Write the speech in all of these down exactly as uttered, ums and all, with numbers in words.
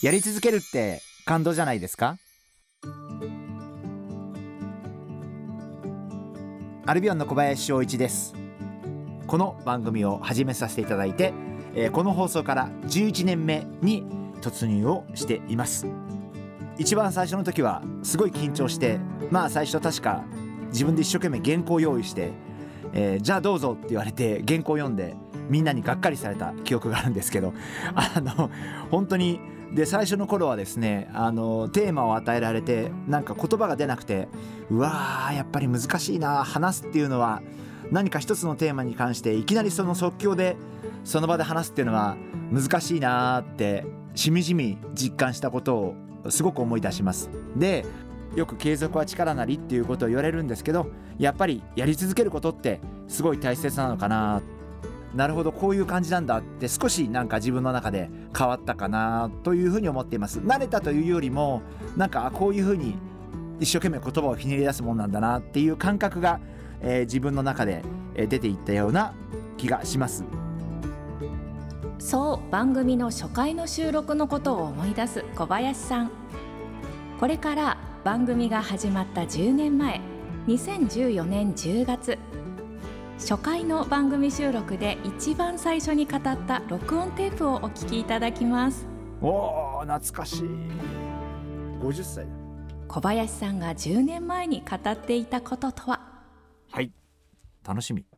やり続けるって感動じゃないですか。アルビオンの小林翔一です。この番組を始めさせていただいて、えー、この放送からじゅういちねんめに突入をしています。一番最初の時はすごい緊張して、まあ最初確か自分で一生懸命原稿を用意して、えー、じゃあどうぞって言われて原稿を読んでみんなにがっかりされた記憶があるんですけど、あの本当にで最初の頃はですね、あのテーマを与えられてなんか言葉が出なくて、うわーやっぱり難しいな、話すっていうのは何か一つのテーマに関していきなりその即興でその場で話すっていうのは難しいなってしみじみ実感したことをすごく思い出します。でよく継続は力なりっていうことを言われるんですけど、やっぱりやり続けることってすごい大切なのかな、なるほどこういう感じなんだって少しなんか自分の中で変わったかなというふうに思っています。慣れたというよりもなんかこういうふうに一生懸命言葉をひねり出すもんなんだなっていう感覚が、えー、自分の中で出ていったような気がします。 そう番組の初回の収録のことを思い出す小林さん。これから番組が始まったじゅうねんまえ、にせんじゅうよねんじゅうがつ、初回の番組収録で一番最初に語った録音テープをお聞きいただきます。 おー懐かしい。ごじゅっさいだ。 小林さんがじゅうねんまえに語っていたこととは。 はい楽しみ。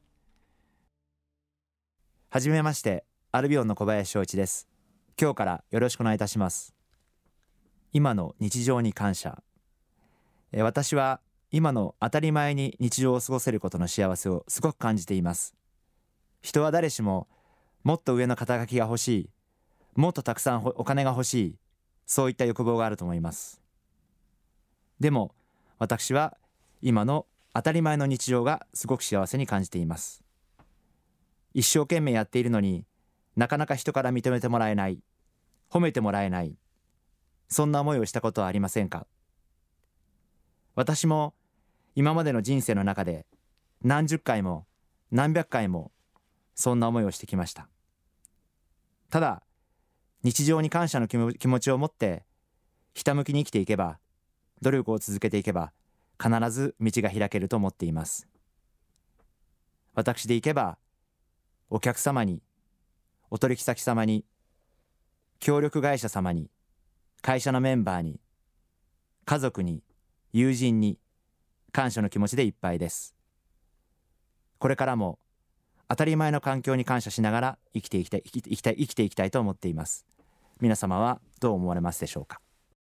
はじめまして、アルビオンの小林翔一です。今日からよろしくお願いいたします。今の日常に感謝。え私は今の当たり前に日常を過ごせることの幸せをすごく感じています。人は誰しももっと上の肩書きが欲しい、もっとたくさんお金が欲しい、そういった欲望があると思います。でも私は今の当たり前の日常がすごく幸せに感じています。一生懸命やっているのになかなか人から認めてもらえない、褒めてもらえない、そんな思いをしたことはありませんか。私も今までの人生の中で何十回も何百回もそんな思いをしてきました。ただ日常に感謝の気持ちを持ってひたむきに生きていけば、努力を続けていけば必ず道が開けると思っています。私でいけばお客様に、お取引先様に、協力会社様に、会社のメンバーに、家族に、友人に感謝の気持ちでいっぱいです。これからも当たり前の環境に感謝しながら生きていきたい、生きていきたい、生きていきたいと思っています。皆様はどう思われますでしょうか。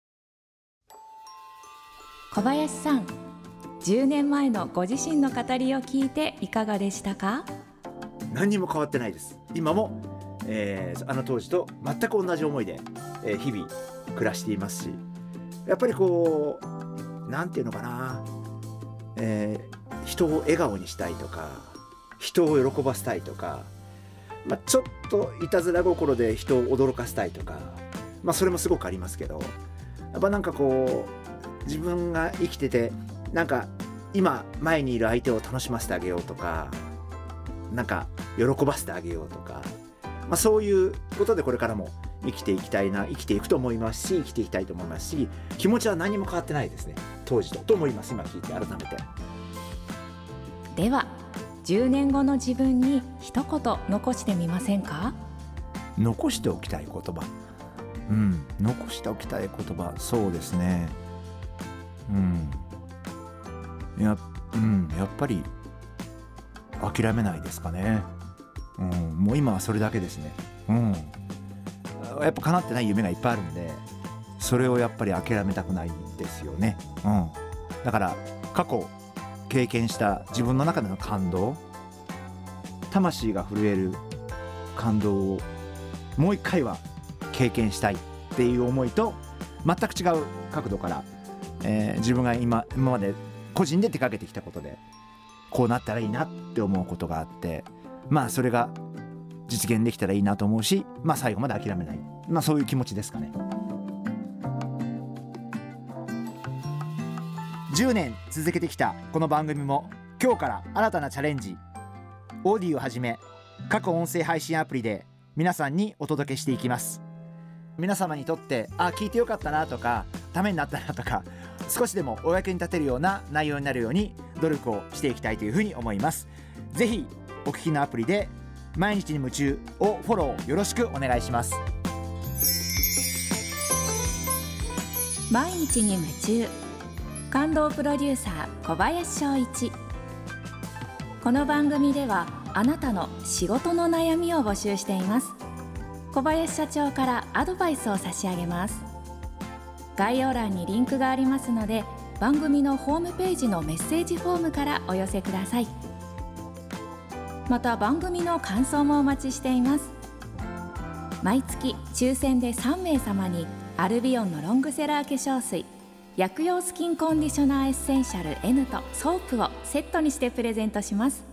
小林さん、じゅうねんまえのご自身の語りを聞いていかがでしたか。 何にも変わってないです。今も、えー、あの当時と全く同じ思いで、えー、日々暮らしていますし、やっぱりこうなんていうのかな、えー、人を笑顔にしたいとか人を喜ばせたいとか、まあ、ちょっといたずら心で人を驚かせたいとか、まあ、それもすごくありますけど、やっぱなんかこう自分が生きててなんか今前にいる相手を楽しませてあげようとか、なんか喜ばせてあげようとか、まあ、そういうことでこれからも生きていきたいな、生きていくと思いますし、生きていきたいと思いますし、気持ちは何も変わってないですね、当時とと思います。今聞いて改めて。 ではじゅうねんごの自分に一言残してみませんか。 残しておきたい言葉、うん残しておきたい言葉、そうですね、うんや、うん、やっぱり諦めないですかね、うん、もう今はそれだけですね、うん、やっぱ叶ってない夢がいっぱいあるんで、それをやっぱり諦めたくないんですよね、うん、だから過去経験した自分の中での感動、魂が震える感動をもう一回は経験したいっていう思いと全く違う角度から、えー、自分が 今, 今まで個人で手掛けてきたことでこうなったらいいなって思うことがあって、まあそれが実現できたらいいなと思うし、まあ最後まで諦めない、まあそういう気持ちですかね。じゅうねん続けてきたこの番組も今日から新たなチャレンジ、オーディをはじめ各音声配信アプリで皆さんにお届けしていきます。 皆様にとってあ聞いてよかったなとかためになったなとか少しでもお役に立てるような内容になるように努力をしていきたいというふうに思います。ぜひお聞きのアプリで毎日に夢中をフォローよろしくお願いします。 毎日に夢中、感動プロデューサー小林翔一。この番組ではあなたの仕事の悩みを募集しています。小林社長からアドバイスを差し上げます。概要欄にリンクがありますので、番組のホームページのメッセージフォームからお寄せください。また番組の感想もお待ちしています。毎月抽選でさんめいさまにアルビオンのロングセラー化粧水薬用スキンコンディショナーエッセンシャル N とソープをセットにしてプレゼントします。